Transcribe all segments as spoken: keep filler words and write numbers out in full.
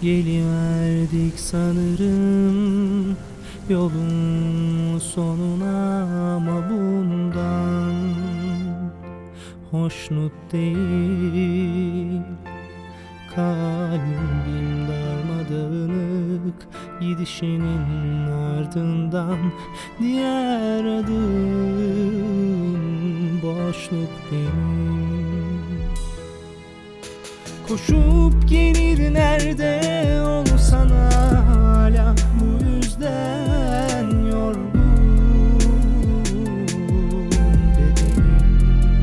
Geliverdik sanırım yolun sonuna, ama bundan hoşnut değil. Kalbim darmadağınık, gidişinin ardından diğer adım boşluk benim. Koşup gelir nerede olsan hala, bu yüzden yorgun bedenim.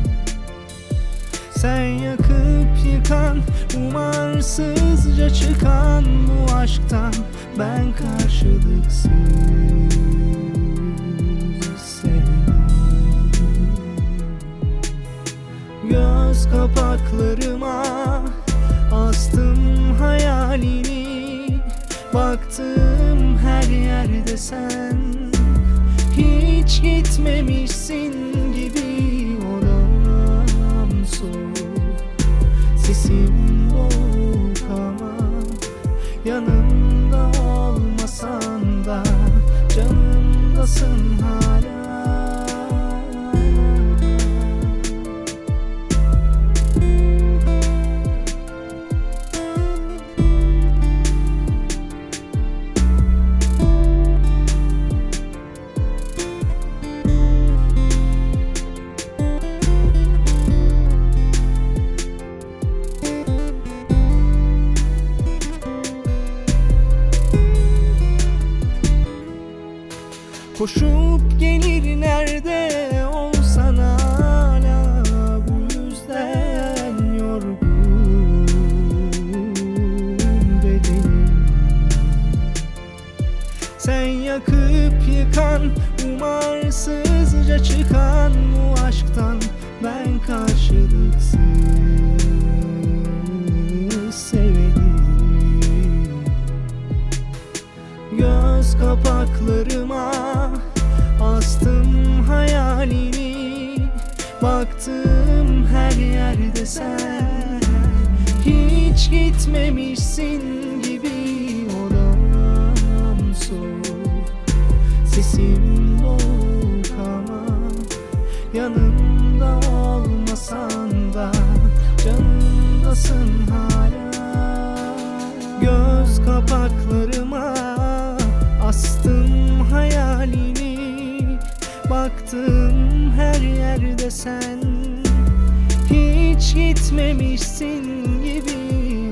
Sen yakıp yıkan, umarsızca çıkan bu aşktan ben karşılıksız sevdim. Göz kapaklarıma astım hayalini, baktım her yerde sen, hiç gitmemişsin gibi. Odam soğuk, sesim boğuk ama yanımda olmasan da canımdasın hala. Koşup gelir nerede olsan hala, bu yüzden yorgun bedenim. Sen yakıp yıkan, umarsızca çıkan bu aşktan ben karşılıksız sevdim. Göz kapaklarıma astım hayalini, baktım her yerde sen, hiç gitmemişsin gibi. Odam soğuk, sesim boğuk ama yanımda olmasan da canımdasın hala. Göz kapaklarıma astım hayalini, baktım her yerde sen, hiç gitmemişsin gibi.